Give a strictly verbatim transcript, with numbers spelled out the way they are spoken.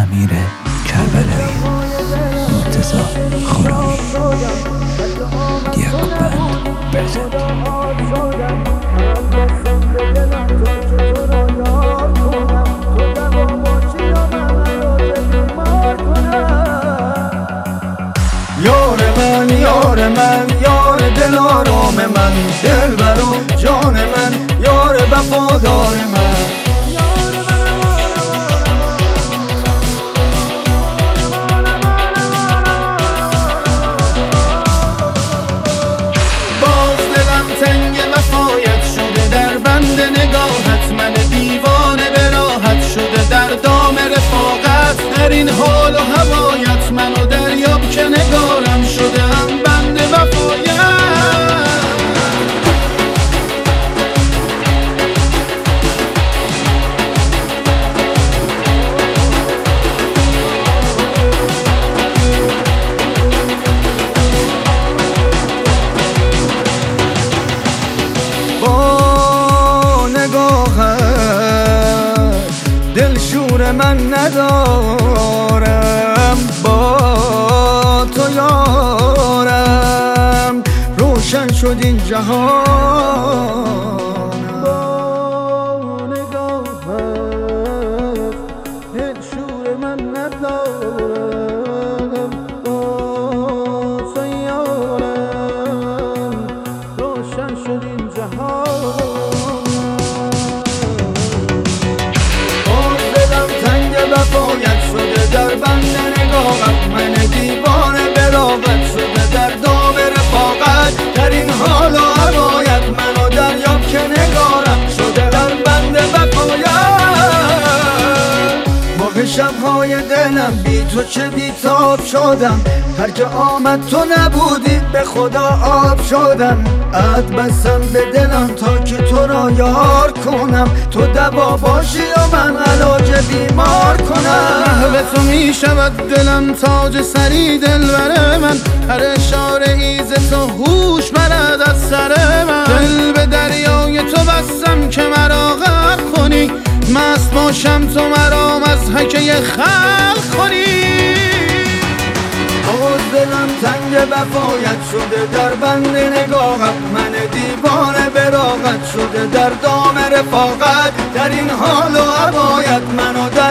امیر کربلایی، مرتضی خرمی، دیاکو بند پرزنت. یار من یار من یار دل آرام من، دل برو جان من، یار وفادار من. باز دلم تنگ وفایت شده در بند نگاهت، من دیوانه به راحت شده در دام رفاقت. در این حال و هوایت منو دریاب که نگارم شده هم بند وفایت. با نگاهت دل شور من ندارم، با تو یارم روشن شد این جهان. با نگاهت دل شور من ندارم، با تو یارم روشن شد این جهان. وفایت شده در بند نگاهت، من دیوانه به راحت شده در دام رفاقت. در این حال و هوایت منو دریاب که نگارم شده در بند وفایت. ماه شبهای دلم بی تو چه بیتاب شدم، هر که آمد تو نبودی به خدا آب شدم. عهد بستم به دلم تا که تو را یار کنم، تو دوا باشی و من علاج بیمار کنم. به تو می شود دلم تاج سری دلبر من، هر اشاره ایز تو هوش برد از سر من. دل به دریای تو بستم که مرا غرق کنی، مست باشم تو مرا مضحکه خلق کنی. باز دلم تنگ وفایت شده در بند نگاهت، من دیوانه به راحت شده در دام رفاقت. در این حال و هوایت منو